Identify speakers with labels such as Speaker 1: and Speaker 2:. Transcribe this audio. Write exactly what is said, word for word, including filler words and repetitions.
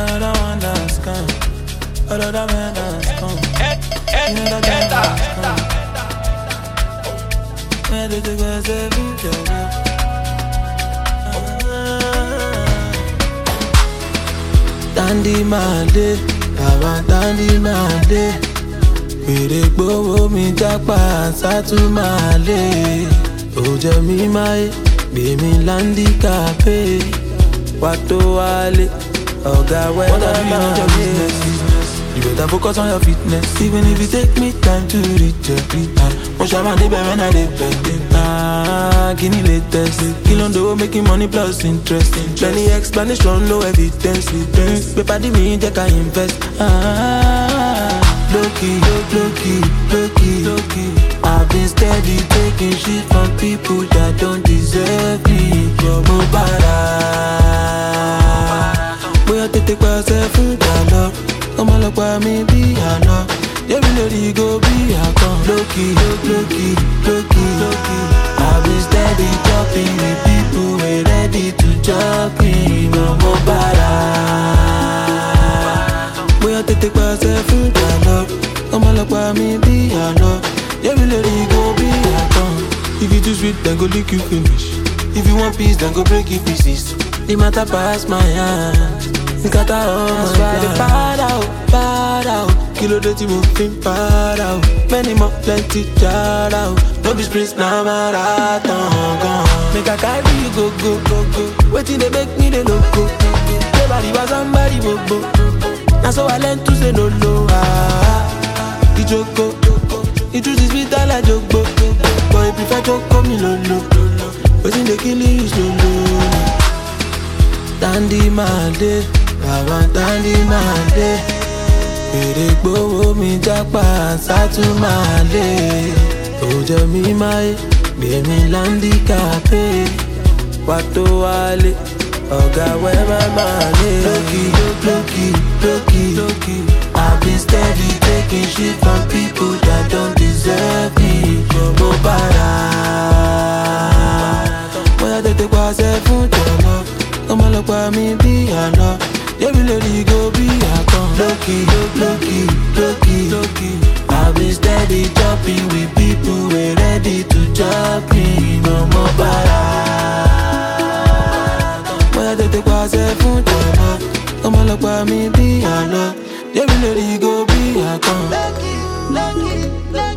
Speaker 1: Another one that's come. Another man that's come. You know that that's come. Where did you go, say, Dandy Mande, Baba Dandy Mande. Wèrè gbówó mi jápa sátúmàlè. Ó jẹ mí máyé, gbé mi láńdíkàpé. Wá tó wálé, ọ̀gá wẹ́dà máa lé. You better focus on your fitness, even if it take me time to reach it. Mo ṣàmà débẹ̀ when I dey beg. Ah, kí ni latest? Kí ló ń dowó making money plus interest? Plenty explanation, no evidence. Paper di mi jẹ́ ká invest. Ah, low-key, low-key, low-key, low-key. I've been steady taking shit from people that don't deserve me. Mo bára, bóyá tètè pàṣẹ fún ìjàlọ. Ọmọ ọlọ́pàá mi bí àná. Yẹ́mi lórí go bí àkàn. Low-key, low-key, low-key, low-key. I've been steady talking with people who ain't ready to chop me. Mo bára, bóyá tètè pàṣẹ fún ìjàlọ. Ọmọ ọlọ́pàá mi bí àná. Yẹ́mi lórí go bí àkàn. If you too sweet, then go lick you finish. If you want peace, then go break it pieces. The matter pass my hand. Nkata oh my God, the para oh, para oh. Kilo de ti mo fin para oh. Many more plenty jara oh. No be sprints na marathon gone. Make I carry you go go go go. Waiting they make me the loco. Nobody was somebody bobo. Now so I learn to say no no ah. The joko, the truth is bitter like jogbo. But if prefer joko me lolo. Waiting they kill you slowly. Dandy Mande, Baba Dandy Mande. Wèrè gbówó mi jápa sátúmàlè. Ó jẹ mí máyé, gbé mi láńdíkàpé. Wá tó wálé, ọ̀gá wẹ́bà máa lé. Low-key, low-key, low-key, low-key. I've been steady taking shit from people that don't deserve me. Mo bára, bóyá tètè pàṣẹ fún jọ̀lọ́. Ọmọ ọlọ́pàá mi bí àná. Yẹ́mi lórí go bí àkàn. Low-key, low-key, low-key, low-key. I've been steady jumping with people who ain't ready to chop me. Mo bára, bóyá tètè pàṣẹ fún jọ̀lọ́. Ọmọ ọlọ́pàá mi bí àná. Yẹ́mi lórí go bí àkàn. Low-key, low-key, low-key.